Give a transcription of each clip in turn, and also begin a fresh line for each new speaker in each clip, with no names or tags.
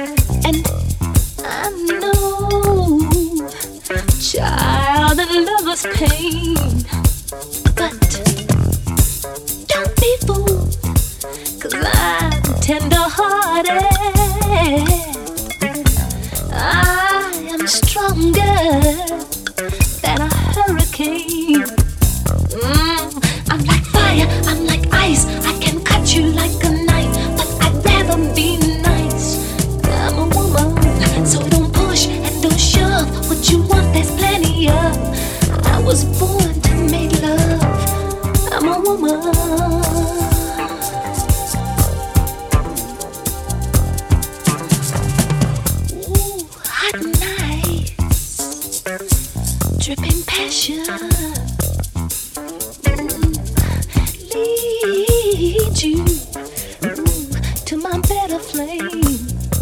And I know, child, that love is pain. But don't be fooled, 'cause I'm tender-hearted. I am stronger than a hurricane. I'm like fire, I'm like ice. I can cut you like a knife, but I'd rather be nice. I'm a woman, so don't push and don't shove. What you want, there's plenty of. I was born to make love. I'm a woman. Hot nights, dripping passion, lead you to my better flame.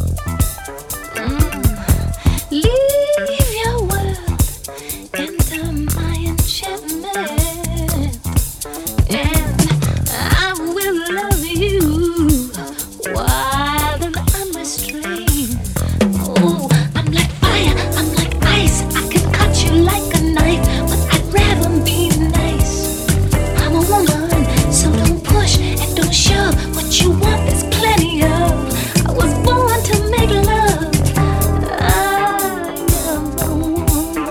Leave your world into my enchantment, and I will love you while I'm unrestrained. Oh, I'm like fire, I'm like ice. I can cut you like a knife, but I'd rather be nice. I'm a woman, so don't push and don't shove. What you want, there's plenty of. I was born to make love. I am a woman.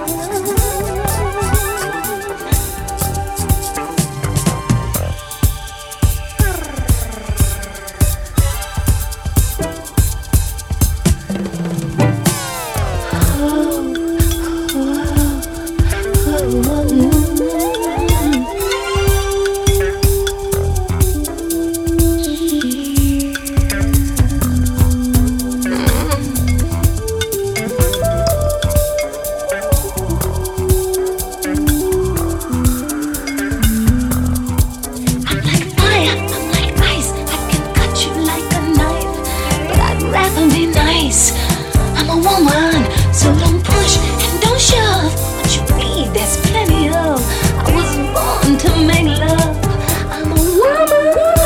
I'm like fire, I'm like ice. I can cut you like a knife, but I'd rather be nice. I'm a woman, so don't push and don't shove. What you need, there's plenty of. I was born to make love. I'm a woman.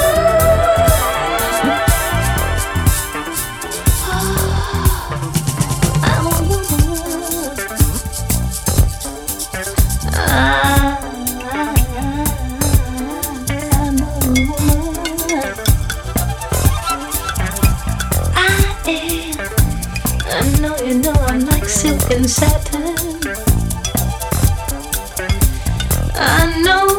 I'm a woman. I'm a woman. I know you know I'm like silk and satin. I know